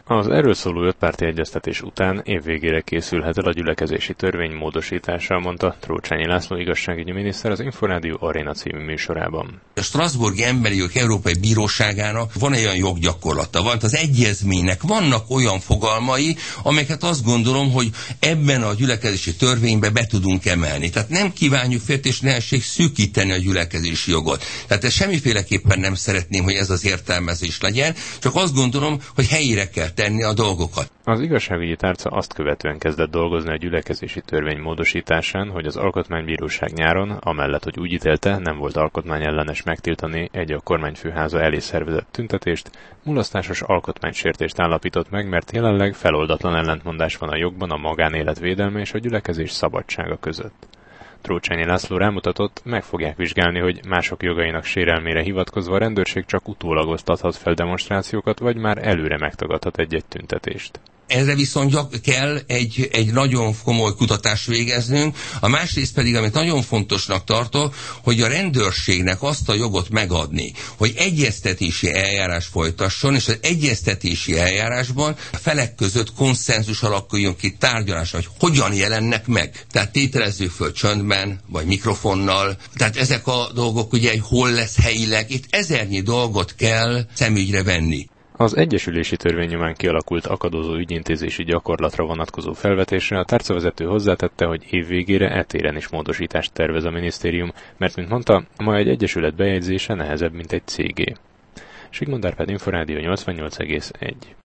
Az erről szóló 5 párti egyeztetés után évvégére készülhet el a gyülekezési törvény módosítása, mondta Trócsányi László igazságügyi miniszter az Inforádió Aréna című műsorában. A Strasbourgi Emberi Jogok Európai Bíróságának van olyan joggyakorlata, van az egyezménynek vannak olyan fogalmai, amelyeket azt gondolom, hogy ebben a gyülekezési törvénybe be tudunk emelni. Tehát nem kívánjuk feltétlenül szűkíteni a gyülekezési jogot. Tehát ezt semmiféleképpen nem szeretném, hogy ez az értelmezés legyen, csak azt gondolom, hogy helyére kell tenni a dolgokat. Az igazságügyi tárca azt követően kezdett dolgozni a gyülekezési törvény módosításán, hogy az Alkotmánybíróság nyáron, amellett, hogy úgy ítélte, nem volt alkotmányellenes megtiltani egy a kormányfőháza elé szervezett tüntetést, mulasztásos alkotmánysértést állapított meg, mert jelenleg feloldatlan ellentmondás van a jogban a magánélet védelme és a gyülekezés szabadsága között. Trócsányi László rámutatott, meg fogják vizsgálni, hogy mások jogainak sérelmére hivatkozva a rendőrség csak utólagoztathat fel demonstrációkat, vagy már előre megtagadhat egy-egy tüntetést. Erre viszont kell egy nagyon komoly kutatást végeznünk, a másrészt pedig, amit nagyon fontosnak tartok, hogy a rendőrségnek azt a jogot megadni, hogy egyeztetési eljárás folytasson, és az egyeztetési eljárásban a felek között konszenzus alakuljon ki tárgyalás, hogy hogyan jelennek meg. Tehát tételezzük föl csöndben, vagy mikrofonnal. Tehát ezek a dolgok ugye, hogy hol lesz helyileg, itt ezernyi dolgot kell szemügyre venni. Az egyesülési törvény nyomán kialakult akadozó ügyintézési gyakorlatra vonatkozó felvetésre a tárcavezető hozzátette, hogy év végére e téren is módosítást tervez a minisztérium, mert, mint mondta, ma egy egyesület bejegyzése nehezebb, mint egy cégé. Sigmond Árpád, Inforádió 88,1.